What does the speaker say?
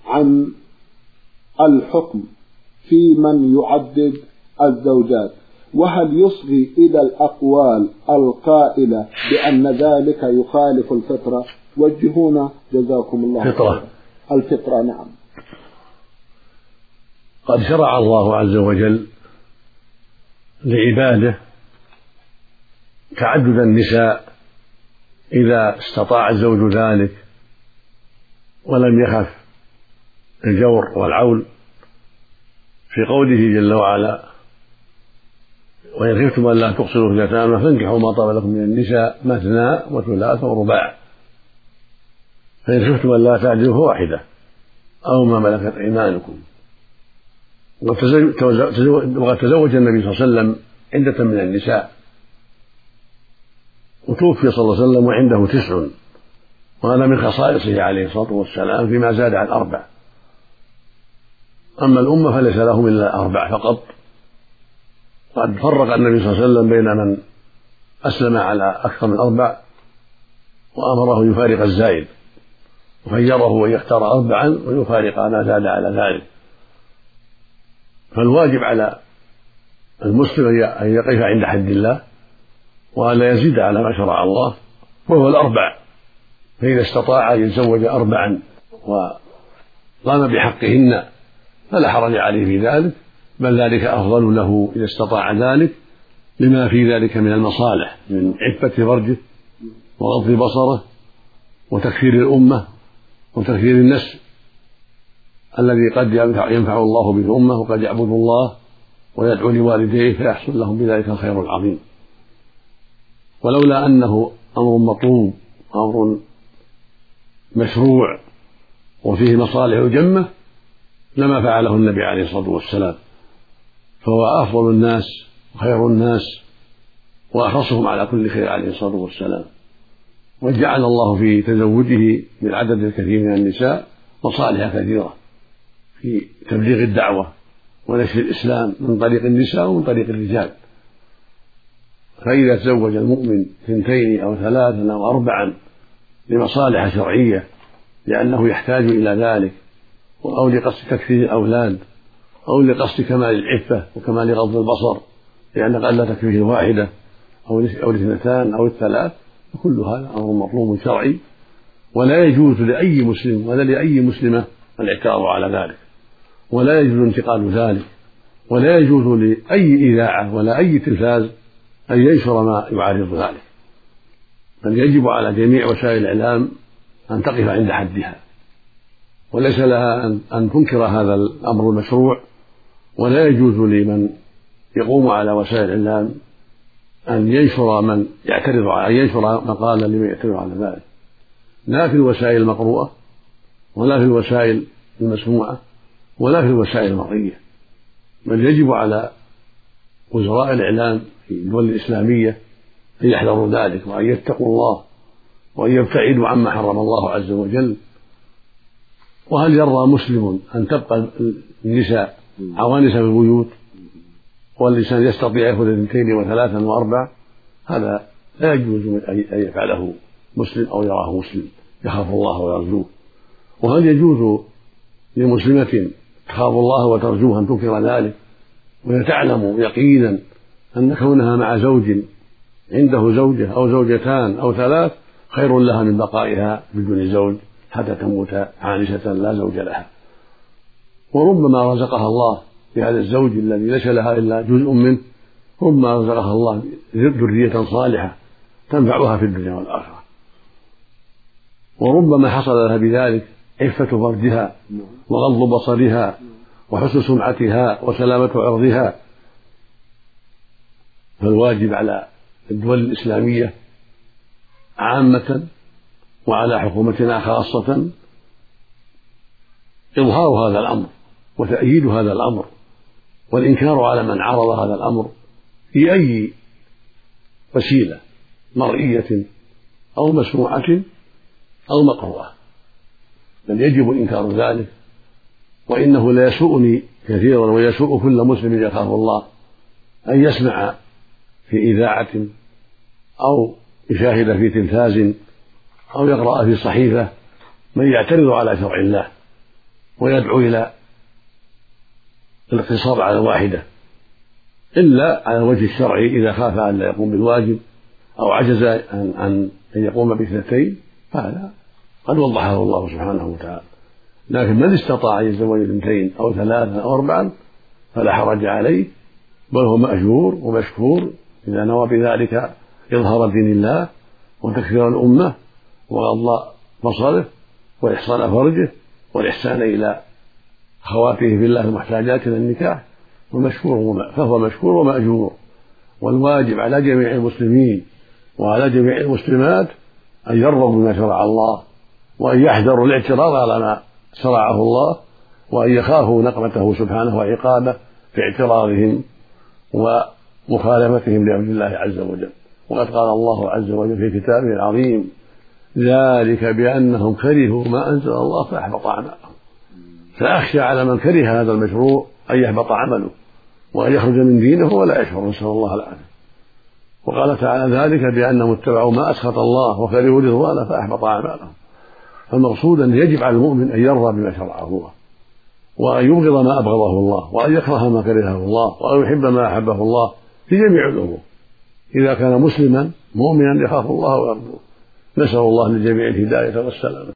عن الحكم في من يعدد الزوجات، وهل يصغي إلى الأقوال القائلة بأن ذلك يخالف الفطرة؟ وجهونا جزاكم الله خيرا. الفطرة نعم. قد شرع الله عز وجل لعباده تعدد النساء إذا استطاع الزوج ذلك ولم يخف الجور والعول، في قوله جل وعلا: وإن خفتم ألا تقصروا في اليتامى فانكحوا ما طاب لكم من النساء مثنى وثلاث ورباع، فإن خفتم ألا تعدلوا فواحدة أو ما ملكت أيمانكم. وقد تزوج النبي صلى الله عليه وسلم عدة من النساء، وتوفي صلى الله عليه وسلم وعنده 9، وهذا من خصائصه عليه الصلاة والسلام فيما زاد عن 4. أما الأمة فليس لهم إلا 4 فقط. قد فرق النبي صلى الله عليه وسلم بين من أسلم على أكثر من 4 وأمره يفارق الزائد، وخيره أن يختار 4 ويفارق ما زاد على ذلك. فالواجب على المسلم أن يقف عند حد الله وألا يزيد على ما شرع الله، وهو 4. فإذا استطاع أن يتزوج 4 وقام بحقهن فلا حرج عليه في ذلك، بل ذلك أفضل له إذا استطاع ذلك، لما في ذلك من المصالح من عفة فرجه وغض بصره وتكثير الأمة وتكثير النسل الذي قد ينفع الله به الأمة، وقد يعبد الله ويدعو لوالديه فيحصل لهم بذلك الخير العظيم. ولولا أنه أمر مطلوب أمر مشروع وفيه مصالح جمة لما فعله النبي عليه الصلاة والسلام، فهو أفضل الناس وخير الناس وأخصهم على كل خير عليه الصلاة والسلام. وجعل الله في تزوجه بالعدد الكثير من النساء مصالح كثيرة في تبليغ الدعوة ونشر الإسلام من طريق النساء ومن طريق الرجال. فإذا تزوج المؤمن 2 أو 3 أو 4 لمصالح شرعية لأنه يحتاج إلى ذلك، أو لقصد تكثير الأولاد، أو لقصد كمال العفة وكمال غض البصر لأن قد لا تكفيه 1 أو 2 أو 3، فكل هذا أمر مطلوب شرعي، ولا يجوز لأي مسلم ولا لأي مسلمة الاعتراض على ذلك، ولا يجوز انتقال ذلك، ولا يجوز لأي إذاعة ولا أي تلفاز أن ينشر ما يعارض ذلك، بل يجب على جميع وسائل الإعلام أن تقف عند حدها، وليس لها أن تنكر هذا الأمر المشروع، ولا يجوز لمن يقوم على وسائل الإعلام أن ينشر مقالا لمن يعترض على ذلك، لا في الوسائل المقروءة ولا في الوسائل المسموعة ولا في الوسائل المرئية، بل يجب على وزراء الإعلام في الدول الإسلامية أن يحذروا ذلك وأن يتقوا الله وأن يبتعدوا عما حرم الله عز وجل. وهل يرضى مسلم أن تبقى النساء عوانس في البيوت والإنسان يستطيع يأخذ 2 و3 و4؟ هذا لا يجوز أن يفعله مسلم أو يراه مسلم يخاف الله ويرجوه. وهل يجوز لمسلمة تخاف الله وترجوه أن تنكر ذلك وتعلم يقينا أن كونها مع زوج عنده زوجة أو 2 أو 3 خير لها من بقائها بدون زوج حتى تموت عانسة لا زوج لها؟ وربما رزقها الله بهذا الزوج الذي ليس لها إلا جزء منه، ربما رزقها الله ذرية صالحة تنفعها في الدنيا والآخرة، وربما حصل لها بذلك عفة فرجها وغض بصرها وحسن سمعتها وسلامة عرضها. فالواجب على الدول الإسلامية عامة وعلى حكومتنا خاصة إظهار هذا الأمر وتأييد هذا الأمر والإنكار على من عرض هذا الأمر في أي وسيلة مرئية أو مسموعة أو مقروءة، بل يجب إنكار ذلك. وإنه لا يسوءني كثيرا ويسوء كل مسلم يخاف الله أن يسمع في إذاعة أو يشاهد في تلفاز أو يقرأ في صحيفة من يعترض على شرع الله ويدعو إلى الاقتصار على الواحدة، إلا على الوجه الشرعي إذا خاف أن لا يقوم بالواجب أو عجز عن أن يقوم باثنتين، فهذا قد وضحه الله سبحانه وتعالى. لكن من استطاع أن يتزوج اثنتين أو ثلاثة أو أربعا فلا حرج عليه، بل هو مأجور ومشكور إذا نوى بذلك إظهار دين الله وتكفير الأمة وغض بصره وإحصان فرجه والإحسان إلى أخواته في الله المحتاجات إلى النكاح، فهو مشكور ومأجور. والواجب على جميع المسلمين وعلى جميع المسلمات أن يرضوا بما شرع الله، وأن يحذروا الاعتراض على ما شرعه الله، وأن يخافوا نقمته سبحانه وعقابه في اعتراضهم ومخالفتهم لأمر الله عز وجل. وقد قال الله عز وجل في كتابه العظيم: ذلك بأنهم كرهوا ما أنزل الله فأحبط أعمالهم. فأخشى على من كره هذا المشروع أن يحبط عمله وأن يخرج من دينه ولا يشعر، نسأل الله العافية. وقال تعالى: ذلك بأنهم اتبعوا ما أسخط الله وكرهوا رضوانه فأحبط أعمالهم. فالمقصود أن يجب على المؤمن أن يرضى بما شرعه الله، وأن يبغض ما أبغضه الله، وأن يكره ما كرهه الله، وأن يحب ما أحبه الله في جميع الأمور إذا كان مسلما مؤمنا يخاف الله ويرجوه. نسأل الله للجميع الهداية والسلامة.